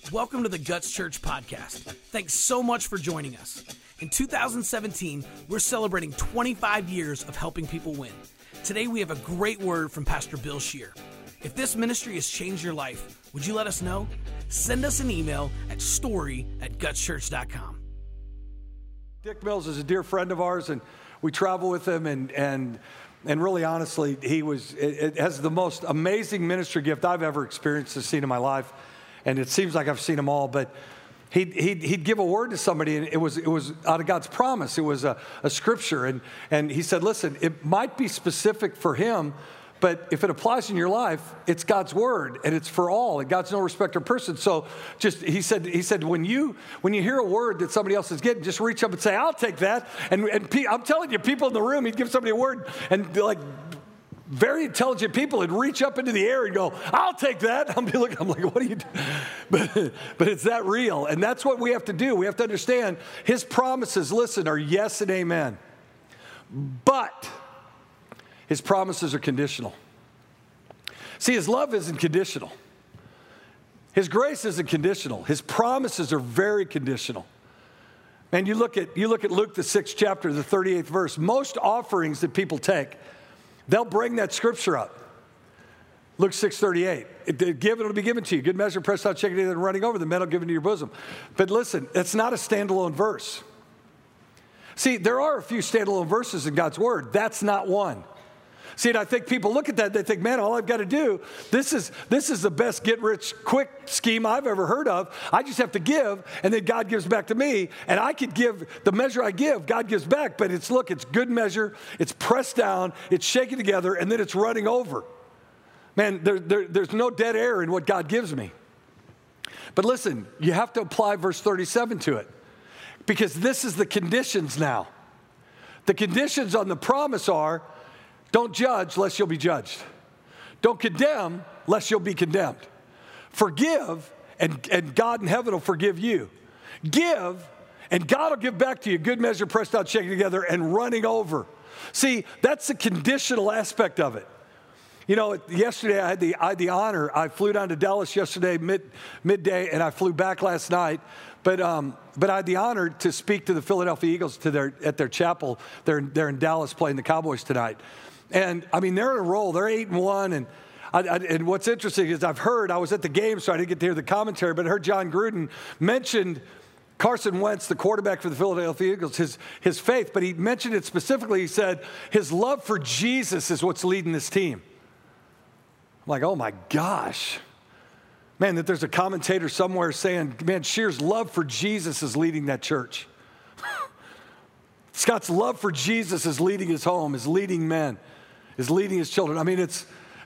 Welcome to the Guts Church podcast. Thanks so much for joining us. In 2017, we're celebrating 25 years of helping people win. Today, we have a great word from Pastor Bill Scheer. If this ministry has changed your life, would you let us know? Send us an email at story@gutschurch.com. Dick Mills is a dear friend of ours, and we travel with him, and really honestly, it has the most amazing ministry gift I've ever experienced or seen in my life, and it seems like I've seen them all, but he'd give a word to somebody, and it was out of God's promise. It was a scripture, and he said, listen, it might be specific for him, but if it applies in your life, it's God's word, and it's for all, and God's no respecter of person. So he said, when you hear a word that somebody else is getting, just reach up and say, I'll take that. And I'm telling you, people in the room, he'd give somebody a word, and like very intelligent people would reach up into the air and go, I'll take that. I'm like, what are you doing? But it's that real, and that's what we have to do. We have to understand his promises, listen, are yes and amen. But his promises are conditional. See, his love isn't conditional. His grace isn't conditional. His promises are very conditional. And you look at Luke, the 6th chapter, the 38th verse. Most offerings that people take, they'll bring that scripture up. Luke 6:38. It'll be given to you. Good measure, pressed out, shaken together, and running over. The men will give into your bosom. But listen, it's not a standalone verse. See, there are a few standalone verses in God's word. That's not one. See, and I think people look at that, they think, man, all I've got to do, this is the best get-rich-quick scheme I've ever heard of. I just have to give, and then God gives back to me, and I could give, the measure I give, God gives back, but it's good measure, it's pressed down, it's shaken together, and then it's running over. Man, there's no dead air in what God gives me. But listen, you have to apply verse 37 to it, because this is the conditions now. The conditions on the promise are, don't judge lest you'll be judged. Don't condemn lest you'll be condemned. Forgive, and God in heaven will forgive you. Give, and God will give back to you. Good measure, pressed out, shaken together, and running over. See, that's the conditional aspect of it. You know, yesterday I had the honor. I flew down to Dallas yesterday midday, and I flew back last night. But I had the honor to speak to the Philadelphia Eagles at their chapel. They're in Dallas playing the Cowboys tonight. And, I mean, they're in a roll. They're 8-1. And what's interesting is I was at the game, so I didn't get to hear the commentary, but I heard John Gruden mentioned Carson Wentz, the quarterback for the Philadelphia Eagles, his faith. But he mentioned it specifically. He said his love for Jesus is what's leading this team. I'm like, oh, my gosh. Man, that there's a commentator somewhere saying, man, Scheer's love for Jesus is leading that church. Scott's love for Jesus is leading his home, is leading men, is leading his children. I mean, it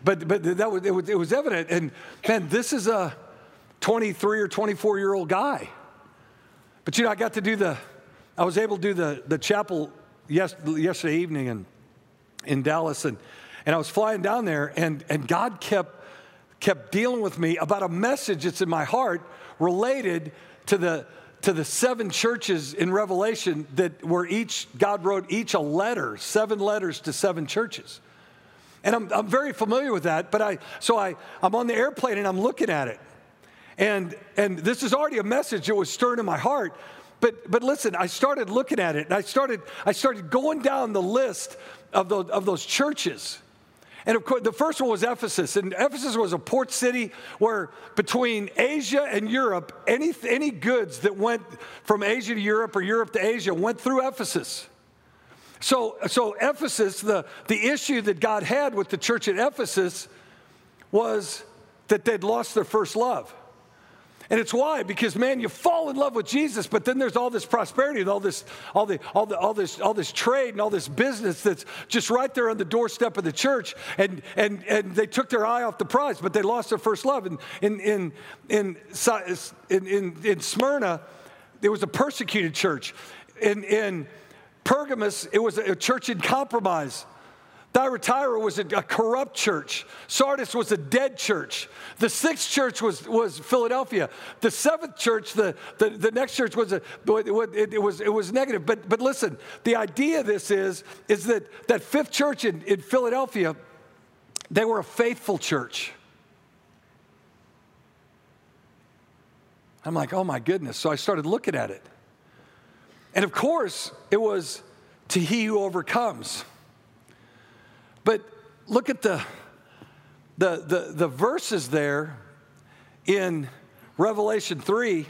was evident. And man, this is a 23 or 24-year-old guy. But you know, I was able to do the chapel yesterday evening in Dallas, and I was flying down there, and God kept dealing with me about a message that's in my heart related to the 7 churches in Revelation God wrote each a letter, 7 letters to 7 churches. And I'm very familiar with that, but I'm on the airplane and I'm looking at it. And this is already a message that was stirring in my heart. But listen, I started looking at it, and I started going down the list of those churches. And of course, the first one was Ephesus. And Ephesus was a port city where between Asia and Europe, any goods that went from Asia to Europe or Europe to Asia went through Ephesus. So Ephesus, the issue that God had with the church at Ephesus was that they'd lost their first love. And it's why, because man, you fall in love with Jesus, but then there's all this prosperity and all this trade and all this business that's just right there on the doorstep of the church. And they took their eye off the prize, but they lost their first love. And in Smyrna, it was a persecuted church. In Pergamos, it was a church in compromise. Thyatira was a corrupt church. Sardis was a dead church. The 6th church was Philadelphia. The 7th church, the next church it was negative. But listen, the idea of this is that 5th church in Philadelphia, they were a faithful church. I'm like, oh my goodness. So I started looking at it. And of course, it was to he who overcomes. But look at the verses there in Revelation 3.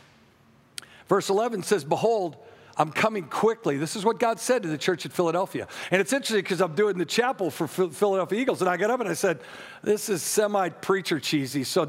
Verse 11 says, behold, I'm coming quickly. This is what God said to the church at Philadelphia. And it's interesting because I'm doing the chapel for Philadelphia Eagles. And I got up and I said, this is semi-preacher cheesy, so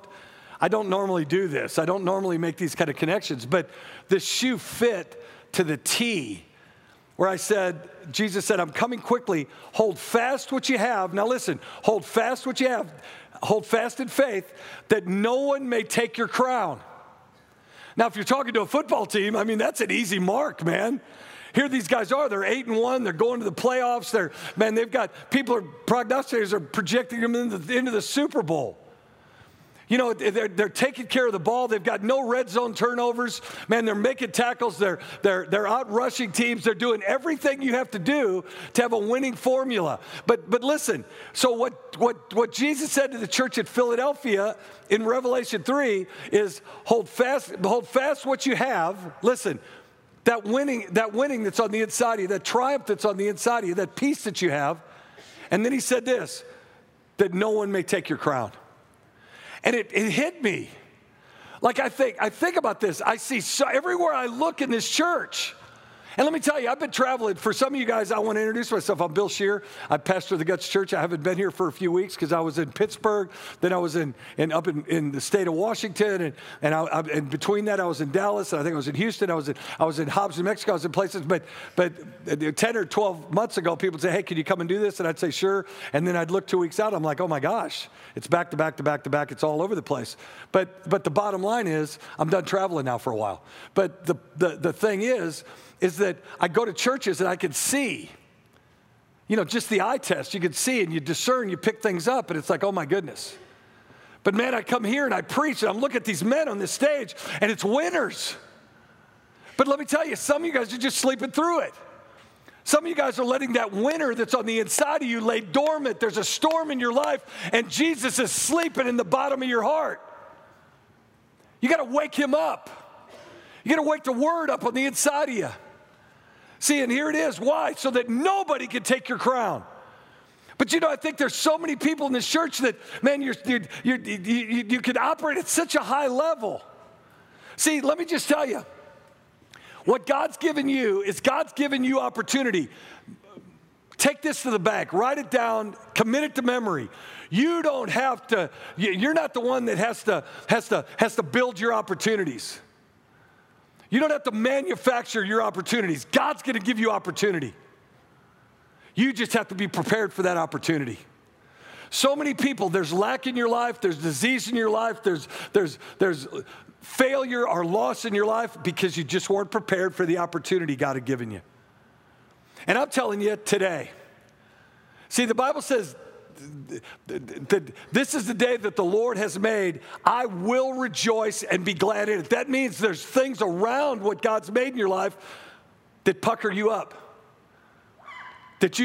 I don't normally do this. I don't normally make these kind of connections. But the shoe fit to the T where I said, Jesus said, I'm coming quickly. Hold fast what you have. Now listen, hold fast what you have. Hold fast in faith that no one may take your crown. Now, if you're talking to a football team, I mean, that's an easy mark, man. Here these guys are. They're 8-1. They're going to the playoffs. They've got prognosticators are projecting them into the Super Bowl. You know, they're taking care of the ball. They've got no red zone turnovers. Man, they're making tackles. They're out rushing teams. They're doing everything you have to do to have a winning formula. But listen, so what Jesus said to the church at Philadelphia in Revelation 3 is hold fast what you have. Listen, that winning that's on the inside of you, that triumph that's on the inside of you, that peace that you have. And then he said this, that no one may take your crown. And it hit me. Like I think about this. I see everywhere I look in this church. And let me tell you, I've been traveling. For some of you guys, I want to introduce myself. I'm Bill Scheer. I pastor the Guts Church. I haven't been here for a few weeks because I was in Pittsburgh. Then I was up in the state of Washington. And between that, I was in Dallas. And I think I was in Houston. I was in Hobbs, New Mexico. I was in places. But 10 or 12 months ago, people would say, hey, can you come and do this? And I'd say, sure. And then I'd look 2 weeks out. I'm like, oh, my gosh. It's back to back to back to back. It's all over the place. But the bottom line is I'm done traveling now for a while. But the thing is that I go to churches and I can see, just the eye test. You can see and you discern, you pick things up, and it's like, oh my goodness. But man, I come here and I preach and I'm looking at these men on this stage and it's winners. But let me tell you, some of you guys are just sleeping through it. Some of you guys are letting that winner that's on the inside of you lay dormant. There's a storm in your life and Jesus is sleeping in the bottom of your heart. You got to wake him up. You got to wake the word up on the inside of you. See, and here it is. Why? So that nobody can take your crown. But I think there's so many people in this church that, man, you can operate at such a high level. See, let me just tell you, what God's given you is God's given you opportunity. Take this to the bank, write it down, commit it to memory. You don't have to, you're not the one that has to build your opportunities. You don't have to manufacture your opportunities. God's going to give you opportunity. You just have to be prepared for that opportunity. So many people, there's lack in your life, there's disease in your life, there's failure or loss in your life because you just weren't prepared for the opportunity God had given you. And I'm telling you today, see, the Bible says that this is the day that the Lord has made. I will rejoice and be glad in it. That means there's things around what God's made in your life that pucker you up. That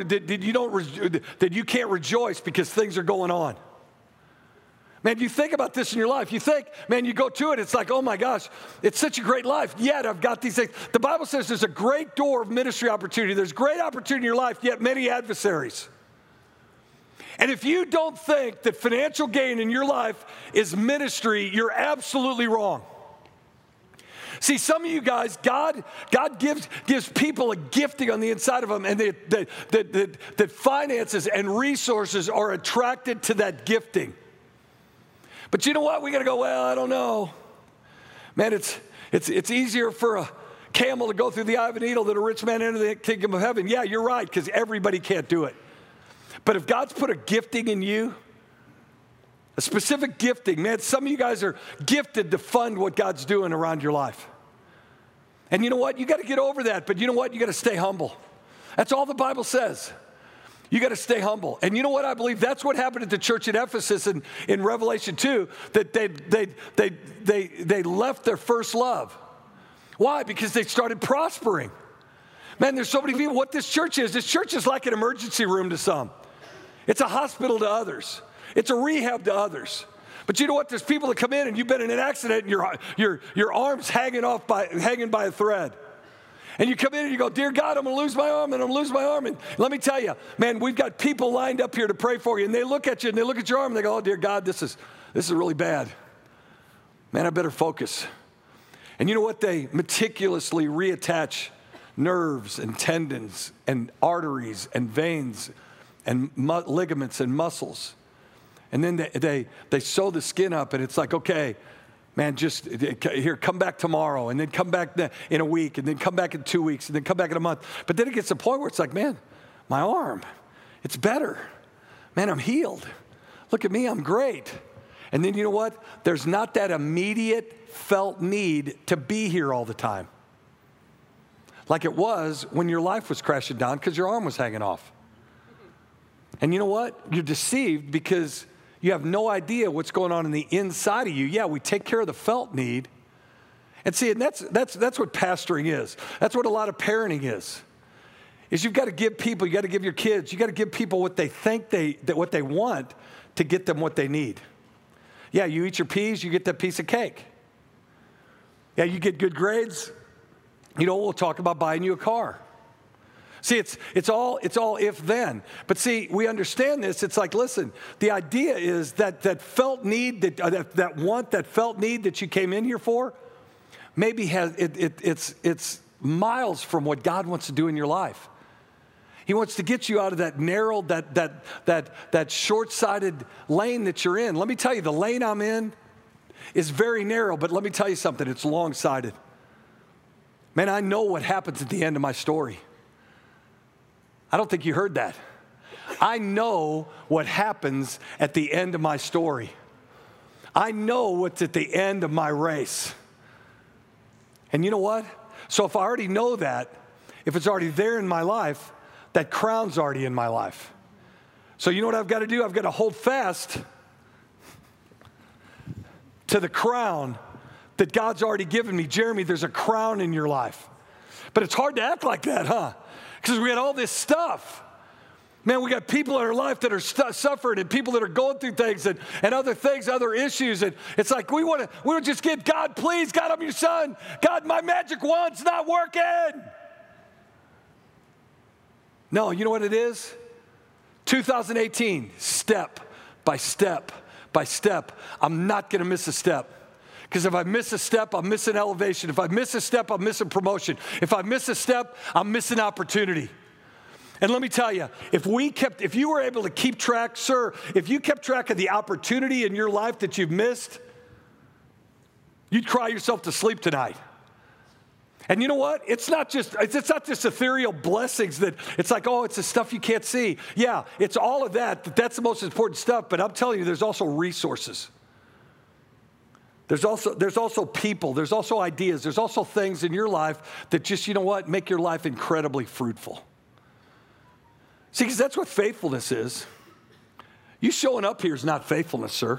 you can't rejoice because things are going on. Man, you think about this in your life. You think, man, you go to it, it's like, oh my gosh, it's such a great life. Yet I've got these things. The Bible says there's a great door of ministry opportunity. There's great opportunity in your life, yet many adversaries. And if you don't think that financial gain in your life is ministry, you're absolutely wrong. See, some of you guys, God gives people a gifting on the inside of them, and that finances and resources are attracted to that gifting. But you know what? We got to go, well, I don't know. Man, it's easier for a camel to go through the eye of a needle than a rich man into the kingdom of heaven. Yeah, you're right, because everybody can't do it. But if God's put a gifting in you, a specific gifting, man, some of you guys are gifted to fund what God's doing around your life. And you know what? You got to get over that. But you know what? You got to stay humble. That's all the Bible says. You got to stay humble. And you know what? I believe that's what happened at the church at Ephesus in Revelation 2, that they left their first love. Why? Because they started prospering. Man, there's so many people. What this church is like an emergency room to some. It's a hospital to others. It's a rehab to others. But you know what? There's people that come in and you've been in an accident and your arm's hanging by a thread. And you come in and you go, dear God, I'm going to lose my arm and I'm going to lose my arm. And let me tell you, man, we've got people lined up here to pray for you. And they look at you and they look at your arm and they go, oh, dear God, this is really bad. Man, I better focus. And you know what? They meticulously reattach nerves and tendons and arteries and veins and ligaments and muscles. And then they sew the skin up and it's like, okay, man, just here, come back tomorrow, and then come back in a week, and then come back in 2 weeks, and then come back in a month. But then it gets to the point where it's like, man, my arm, it's better. Man, I'm healed. Look at me, I'm great. And then you know what? There's not that immediate felt need to be here all the time. Like it was when your life was crashing down because your arm was hanging off. And you know what? You're deceived because you have no idea what's going on in the inside of you. Yeah, we take care of the felt need. And see, and that's what pastoring is. That's what a lot of parenting is you've got to give people, you got to give your kids, you got to give people what they think what they want to get them what they need. Yeah, you eat your peas, you get that piece of cake. Yeah, you get good grades, we'll talk about buying you a car. See, it's all if then. But see, we understand this. It's like, listen, the idea is that felt need, that want, that felt need that you came in here for, maybe it's miles from what God wants to do in your life. He wants to get you out of that narrow, that short-sighted lane that you're in. Let me tell you, the lane I'm in is very narrow, but let me tell you something, it's long-sighted. Man, I know what happens at the end of my story. I don't think you heard that. I know what happens at the end of my story. I know what's at the end of my race. And you know what? So if I already know that, if it's already there in my life, that crown's already in my life. So you know what I've got to do? I've got to hold fast to the crown that God's already given me. Jeremy, there's a crown in your life. But it's hard to act like that, huh? Because we had all this stuff. Man, we got people in our life that are suffering and people that are going through things and other things, other issues. And it's like we want to just get, God, please, God, I'm your son. God, my magic wand's not working. No, you know what it is? 2018, step by step by step. I'm not going to miss a step. Because if I miss a step, I'm missing elevation. If I miss a step, I'm missing promotion. If I miss a step, I'm missing opportunity. And let me tell you, if you were able to keep track, sir, if you kept track of the opportunity in your life that you've missed, you'd cry yourself to sleep tonight. And you know what? It's not just ethereal blessings that it's like, oh, it's the stuff you can't see. Yeah, it's all of that. That's the most important stuff. But I'm telling you, there's also resources. There's also people, there's also ideas, there's also things in your life that just, you know what, make your life incredibly fruitful. See, because that's what faithfulness is. You showing up here is not faithfulness, sir.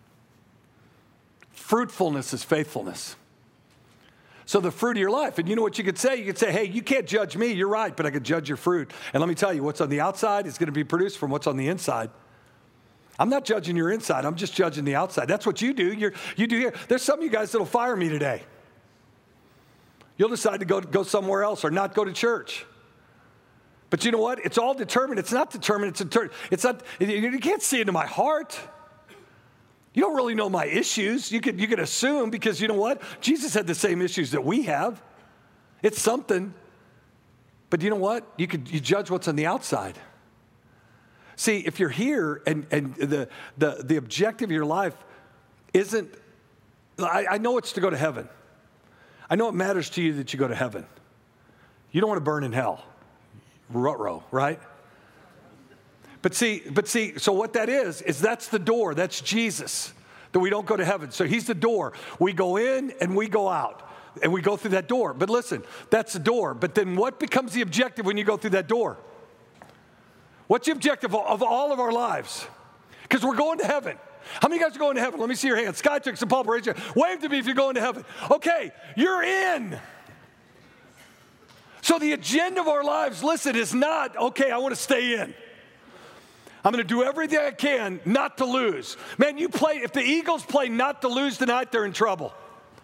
Fruitfulness is faithfulness. So the fruit of your life, and you know what you could say? You could say, hey, you can't judge me, you're right, but I could judge your fruit. And let me tell you, what's on the outside is going to be produced from what's on the inside. I'm not judging your inside. I'm just judging the outside. That's what you do. You do here. There's some of you guys that'll fire me today. You'll decide to go somewhere else or not go to church. But you know what? It's all determined. It's not determined. It's not. You can't see into my heart. You don't really know my issues. You could assume because you know what? Jesus had the same issues that we have. It's something. But you know what? You judge what's on the outside. See, if you're here and the objective of your life isn't, I know it's to go to heaven. I know it matters to you that you go to heaven. You don't want to burn in hell. Ruh-roh, right? But see, so what that is that's the door. That's Jesus, that we don't go to heaven. So he's the door. We go in and we go out. And we go through that door. But listen, that's the door. But then what becomes the objective when you go through that door? What's the objective of all of our lives? Because we're going to heaven. How many of you guys are going to heaven? Let me see your hands. Skytrix and Paul, raise your hand. Wave to me if you're going to heaven. Okay, you're in. So the agenda of our lives, listen, is not, okay, I want to stay in. I'm going to do everything I can not to lose. Man, if the Eagles play not to lose tonight, they're in trouble.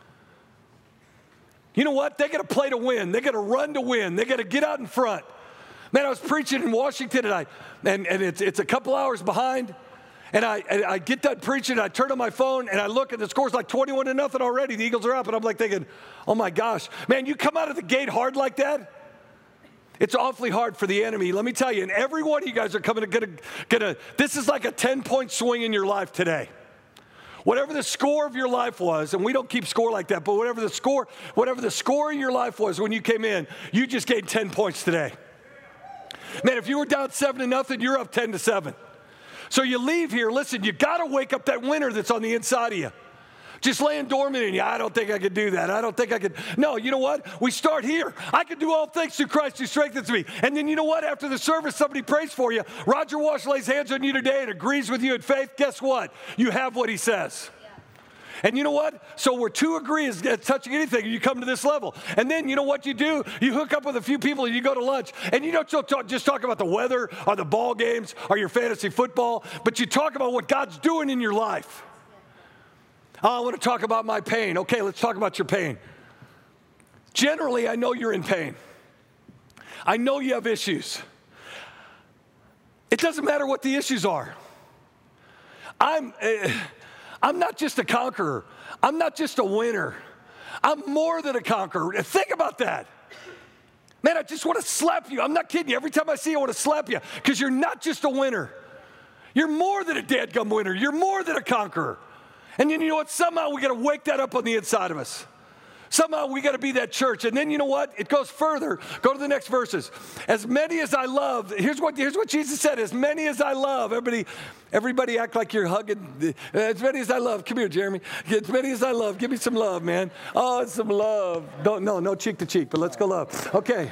You know what? They got to play to win. They got to run to win. They got to get out in front. Man, I was preaching in Washington tonight, and it's a couple hours behind. And I get done preaching, and I turn on my phone, and I look, and the score's like 21-0 already. The Eagles are up, and I'm like thinking, oh my gosh. Man, you come out of the gate hard like that, it's awfully hard for the enemy. Let me tell you, and every one of you guys are gonna this is like a 10-point swing in your life today. Whatever the score of your life was, and we don't keep score like that, but whatever the score in your life was when you came in, you just gained 10 points today. Man, if you were down 7-0, you're up 10-7. So you leave here, listen, you got to wake up that winner that's on the inside of you. Just laying dormant in you. I don't think I could do that. I don't think I could. No, you know what? We start here. I can do all things through Christ who strengthens me. And then you know what? After the service, somebody prays for you. Roger Walsh lays hands on you today and agrees with you in faith. Guess what? You have what he says. And you know what? So where two agree is touching anything, you come to this level. And then you know what you do? You hook up with a few people and you go to lunch. And you don't just talk about the weather or the ball games or your fantasy football, but you talk about what God's doing in your life. Oh, I want to talk about my pain. Okay, let's talk about your pain. Generally, I know you're in pain. I know you have issues. It doesn't matter what the issues are. I'm not just a conqueror. I'm not just a winner. I'm more than a conqueror. Think about that. Man, I just want to slap you. I'm not kidding you. Every time I see you, I want to slap you because you're not just a winner. You're more than a dadgum winner. You're more than a conqueror. And then you know what? Somehow we got to wake that up on the inside of us. Somehow we got to be that church. And then you know what? It goes further. Go to the next verses. As many as I love, here's what Jesus said. As many as I love. Everybody act like you're hugging. As many as I love. Come here, Jeremy. As many as I love. Give me some love, man. Oh, it's some love. No cheek to cheek, but let's go love. Okay.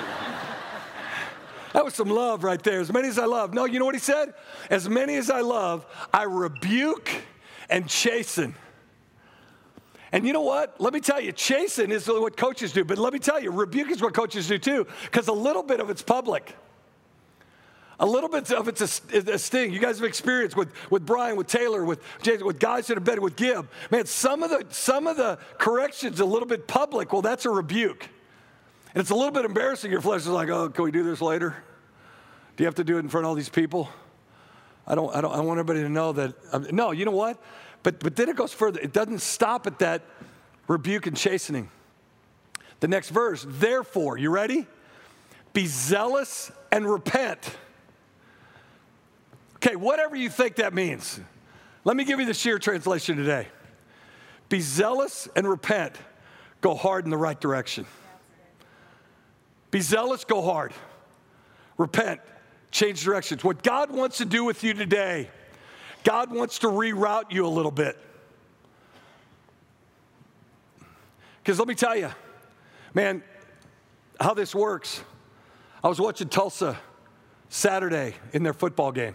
That was some love right there. As many as I love. No, you know what he said? As many as I love, I rebuke and chasten. And you know what? Let me tell you, chasten is what coaches do. But let me tell you, rebuke is what coaches do too, because a little bit of it's public. A little bit of it's a sting. You guys have experience with Brian, with Taylor, with Jason, with guys that have been with Gib. Man, some of the corrections a little bit public. Well, that's a rebuke. And it's a little bit embarrassing. Your flesh is like, oh, can we do this later? Do you have to do it in front of all these people? I want everybody to know that. No, you know what? But then it goes further. It doesn't stop at that rebuke and chastening. The next verse, therefore, you ready? Be zealous and repent. Okay, whatever you think that means. Let me give you the sheer translation today. Be zealous and repent. Go hard in the right direction. Be zealous, go hard. Repent, change directions. What God wants to do with you today, God wants to reroute you a little bit. Because let me tell you, man, how this works. I was watching Tulsa Saturday in their football game.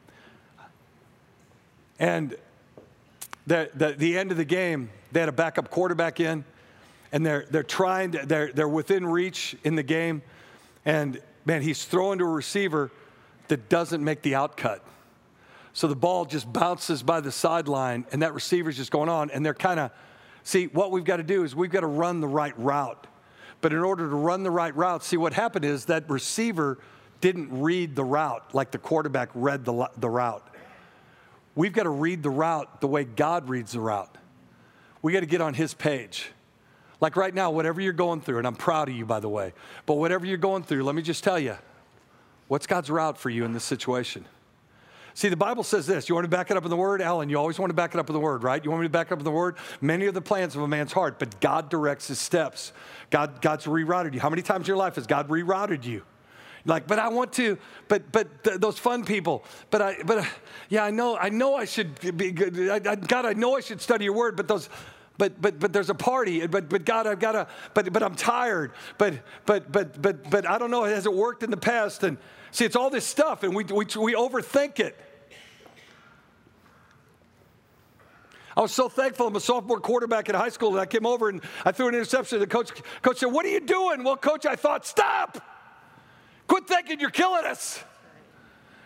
And the end of the game, they had a backup quarterback in, and they're within reach in the game. And man, he's throwing to a receiver that doesn't make the out cut. So the ball just bounces by the sideline, and that receiver's just going on. And they're kind of, see, what we've got to do is we've got to run the right route. But in order to run the right route, see, what happened is that receiver didn't read the route like the quarterback read the route. We've got to read the route the way God reads the route. We got to get on his page. Like right now, whatever you're going through, and I'm proud of you, by the way, but whatever you're going through, let me just tell you, what's God's route for you in this situation? See, the Bible says this. You want to back it up in the Word? Alan, you always want to back it up in the Word, right? You want me to back it up in the Word? Many are the plans of a man's heart, but God directs his steps. God's rerouted you. How many times in your life has God rerouted you? Like, but I want to, those fun people, yeah, I know I should be good. God, I know I should study your Word, but there's a party, but God, I've got to, but I'm tired, but I don't know, has it worked in the past? And see, it's all this stuff, and we overthink it. I was so thankful. I'm a sophomore quarterback in high school, and I came over and I threw an interception. The coach said, "What are you doing?" Well, coach, I thought, stop. Quit thinking you're killing us.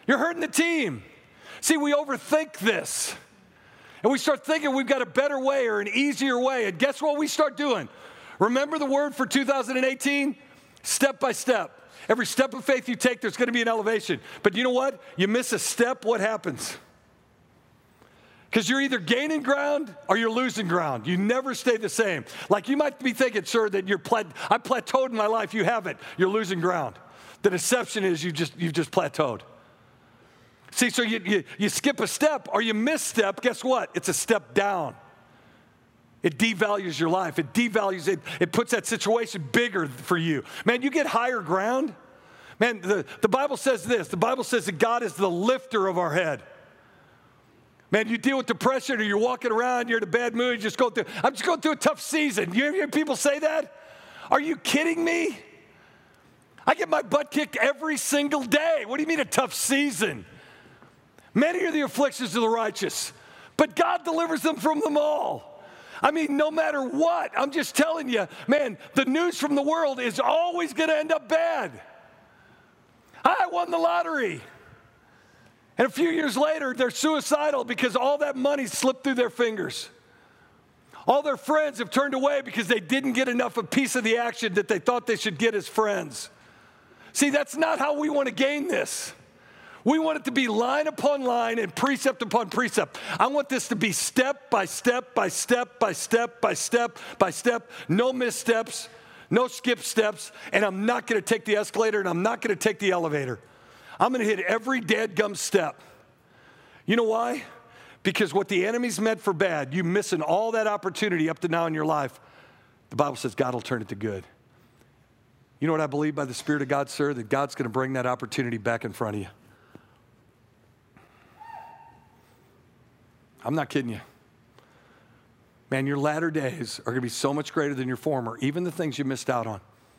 You're hurting the team. See, we overthink this. And we start thinking we've got a better way or an easier way. And guess what we start doing? Remember the word for 2018? Step by step. Every step of faith you take, there's going to be an elevation. But you know what? You miss a step, what happens? Because you're either gaining ground or you're losing ground. You never stay the same. Like you might be thinking, sir, that I plateaued in my life. You haven't. You're losing ground. The deception is you've just plateaued. See, so you skip a step or you misstep, guess what? It's a step down. It devalues your life. It devalues it. It puts that situation bigger for you. Man, you get higher ground. Man, the Bible says this. The Bible says that God is the lifter of our head. Man, you deal with depression or you're walking around, you're in a bad mood, I'm just going through a tough season. You hear people say that? Are you kidding me? I get my butt kicked every single day. What do you mean a tough season? Many are the afflictions of the righteous, but God delivers them from them all. I mean, no matter what, I'm just telling you, man, the news from the world is always going to end up bad. I won the lottery. And a few years later, they're suicidal because all that money slipped through their fingers. All their friends have turned away because they didn't get enough a piece of the action that they thought they should get as friends. See, that's not how we want to gain this. We want it to be line upon line and precept upon precept. I want this to be step by step by step by step by step by step. No missteps, no skip steps, and I'm not going to take the escalator and I'm not going to take the elevator. I'm going to hit every dadgum step. You know why? Because what the enemy's meant for bad, you missing all that opportunity up to now in your life, the Bible says God will turn it to good. You know what I believe by the Spirit of God, sir? That God's going to bring that opportunity back in front of you. I'm not kidding you. Man, your latter days are going to be so much greater than your former, even the things you missed out on.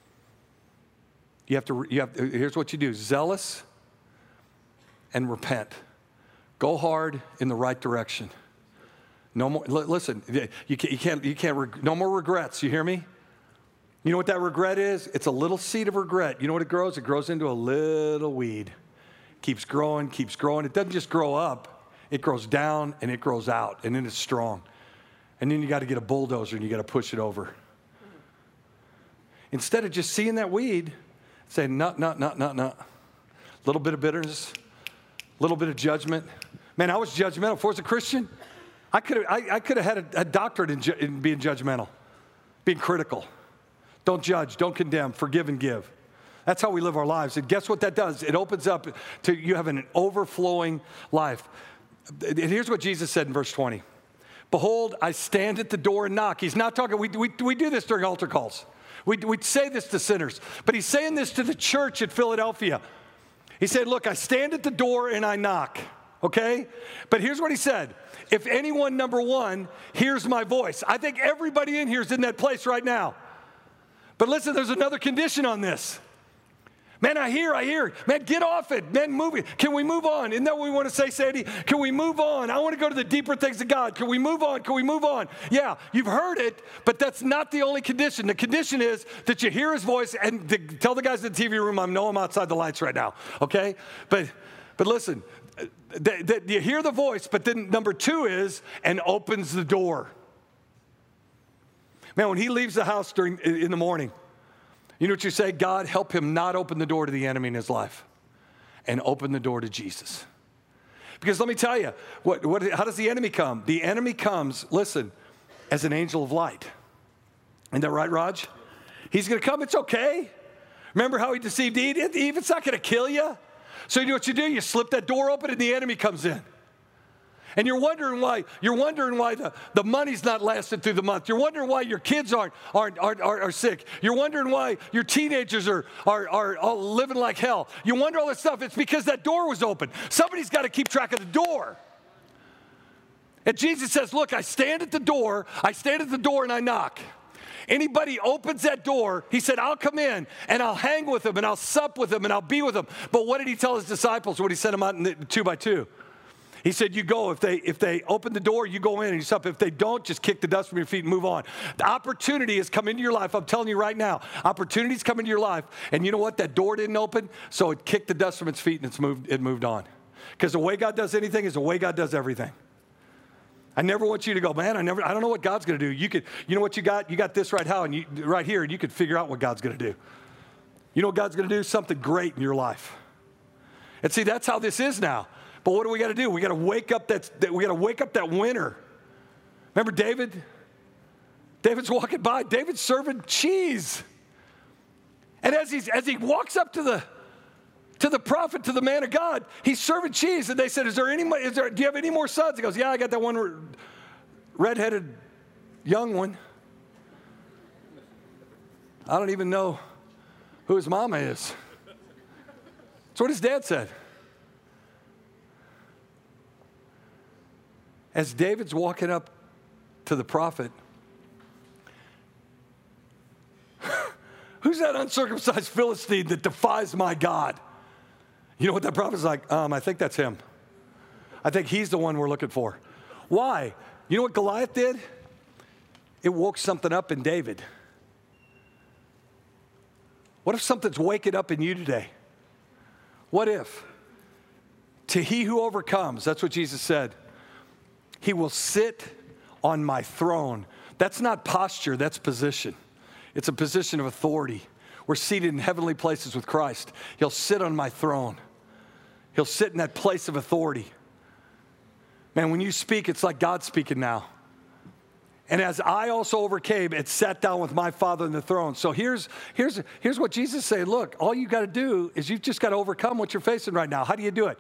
Here's what you do. Zealous and repent. Go hard in the right direction. No more, listen, you can't, no more regrets. You hear me? You know what that regret is? It's a little seed of regret. You know what it grows? It grows into a little weed. Keeps growing, keeps growing. It doesn't just grow up. It grows down and it grows out, and then it's strong. And then you got to get a bulldozer and you got to push it over. Instead of just seeing that weed, say, no. Little bit of bitterness, little bit of judgment. Man, I was judgmental. Before I was a Christian, I could have had a doctorate in being judgmental, being critical. Don't judge, don't condemn, forgive and give. That's how we live our lives. And guess what that does? It opens up to you having an overflowing life. And here's what Jesus said in verse 20. Behold, I stand at the door and knock. He's not talking, we do this during altar calls. We say this to sinners, but he's saying this to the church at Philadelphia. He said, look, I stand at the door and I knock, okay? But here's what he said. If anyone, number one, hears my voice. I think everybody in here is in that place right now. But listen, there's another condition on this. Man, I hear. Man, get off it. Man, move it. Can we move on? Isn't that what we want to say, Sandy? Can we move on? I want to go to the deeper things of God. Can we move on? Can we move on? Yeah, you've heard it, but that's not the only condition. The condition is that you hear his voice and tell the guys in the TV room, I'm outside the lights right now, okay? But listen, that you hear the voice, but then number two is, and opens the door. Man, when he leaves the house in the morning, you know what you say? God, help him not open the door to the enemy in his life and open the door to Jesus. Because let me tell you, how does the enemy come? The enemy comes, listen, as an angel of light. Isn't that right, Raj? He's going to come. It's okay. Remember how he deceived Eve? It's not going to kill you. So you know what you do? You slip that door open and the enemy comes in. And you're wondering why the money's not lasted through the month. You're wondering why your kids are sick. You're wondering why your teenagers are all living like hell. You wonder all this stuff. It's because that door was open. Somebody's got to keep track of the door. And Jesus says, look, I stand at the door and I knock. Anybody opens that door, he said, I'll come in and I'll hang with them and I'll sup with them and I'll be with them. But what did he tell his disciples when he sent them out in 2 by 2? He said, you go. If they open the door, you go in and you stop. If they don't, just kick the dust from your feet and move on. The opportunity has come into your life. I'm telling you right now, opportunity's come into your life. And you know what? That door didn't open, so it kicked the dust from its feet and it moved on. Because the way God does anything is the way God does everything. I never want you to go, man, I don't know what God's going to do. You know what you got? You got this right here, and you could figure out what God's going to do. You know what God's going to do? Something great in your life. And see, that's how this is now. But what do we got to do? We got to wake up that winner. Remember David? David's walking by. David's serving cheese. And as he walks up to the prophet, to the man of God, he's serving cheese. And they said, do you have any more sons? He goes, yeah, I got that one redheaded young one. I don't even know who his mama is. That's what his dad said. As David's walking up to the prophet, who's that uncircumcised Philistine that defies my God? You know what that prophet's like? I think that's him. I think he's the one we're looking for. Why? You know what Goliath did? It woke something up in David. What if something's waking up in you today? What if? To he who overcomes, that's what Jesus said, he will sit on my throne. That's not posture, that's position. It's a position of authority. We're seated in heavenly places with Christ. He'll sit on my throne. He'll sit in that place of authority. Man, when you speak, it's like God speaking now. And as I also overcame and sat down with my Father on the throne. So here's what Jesus said. Look, all you got to do is you've just got to overcome what you're facing right now. How do you do it?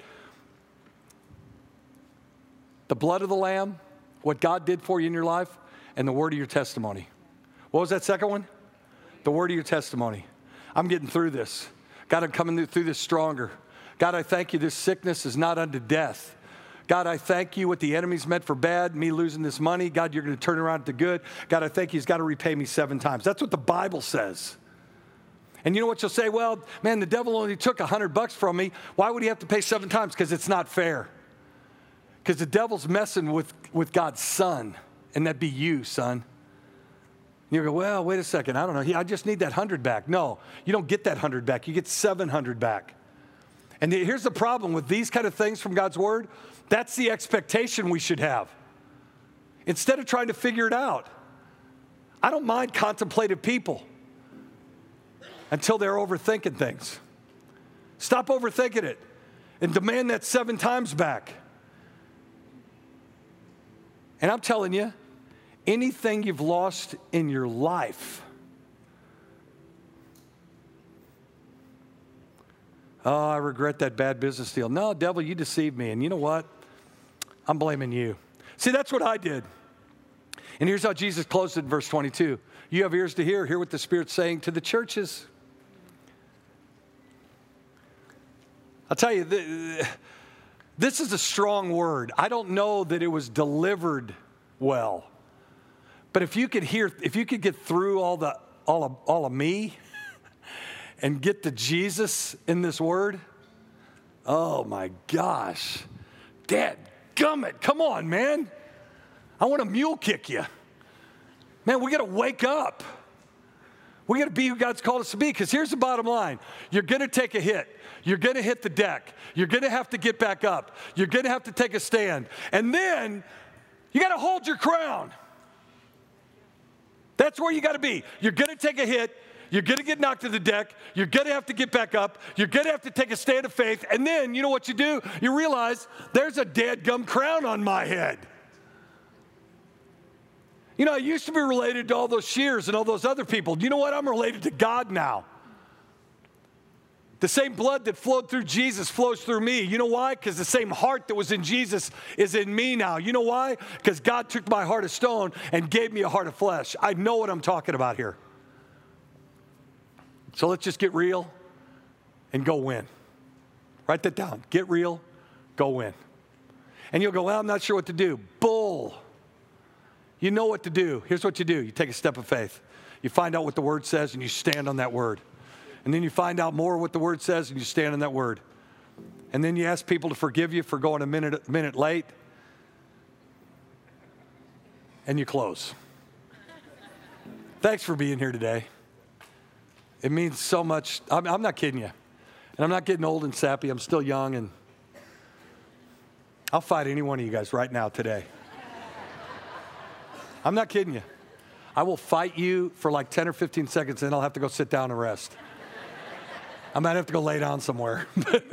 The blood of the Lamb, what God did for you in your life, and the word of your testimony. What was that second one? The word of your testimony. I'm getting through this. God, I'm coming through this stronger. God, I thank you this sickness is not unto death. God, I thank you what the enemy's meant for bad, me losing this money. God, you're going to turn around to good. God, I thank you he's got to repay me 7 times. That's what the Bible says. And you know what you'll say? Well, man, the devil only took $100 from me. Why would he have to pay 7 times? Because it's not fair. Because the devil's messing with God's son, and that'd be you, son. You go, well, wait a second. I don't know. I just need that 100 back. No, you don't get that 100 back. You get 700 back. And here's the problem with these kind of things from God's word. That's the expectation we should have. Instead of trying to figure it out. I don't mind contemplative people until they're overthinking things. Stop overthinking it and demand that 7 times back. And I'm telling you, anything you've lost in your life, oh, I regret that bad business deal. No, devil, you deceived me. And you know what? I'm blaming you. See, that's what I did. And here's how Jesus closed it in verse 22. You have ears to hear what the Spirit's saying to the churches. I'll tell you, this is a strong word. I don't know that it was delivered well. But if you could get through all of me and get to Jesus in this word, oh my gosh. Dadgummit, come on, man. I want to mule kick you. Man, we got to wake up. We got to be who God's called us to be, because here's the bottom line. You're going to take a hit. You're going to hit the deck. You're going to have to get back up. You're going to have to take a stand. And then you got to hold your crown. That's where you got to be. You're going to take a hit. You're going to get knocked to the deck. You're going to have to get back up. You're going to have to take a stand of faith. And then, you know what you do? You realize there's a dadgum crown on my head. You know, I used to be related to all those shears and all those other people. You know what? I'm related to God now. The same blood that flowed through Jesus flows through me. You know why? Because the same heart that was in Jesus is in me now. You know why? Because God took my heart of stone and gave me a heart of flesh. I know what I'm talking about here. So let's just get real and go win. Write that down. Get real, go win. And you'll go, well, I'm not sure what to do. Bull. You know what to do. Here's what you do. You take a step of faith. You find out what the word says and you stand on that word. And then you find out more what the word says and you stand on that word. And then you ask people to forgive you for going a minute late. And you close. Thanks for being here today. It means so much. I'm not kidding you. And I'm not getting old and sappy. I'm still young, and I'll fight any one of you guys right now today. I'm not kidding you. I will fight you for like 10 or 15 seconds, and I'll have to go sit down and rest. I might have to go lay down somewhere.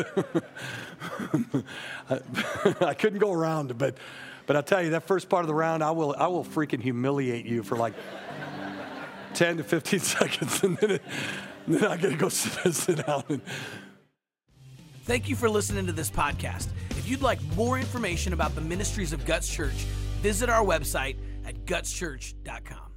I couldn't go around, but I'll tell you, that first part of the round, I will freaking humiliate you for like 10 to 15 seconds, and then I got to go sit down. Thank you for listening to this podcast. If you'd like more information about the ministries of Guts Church, visit our website at gutschurch.com.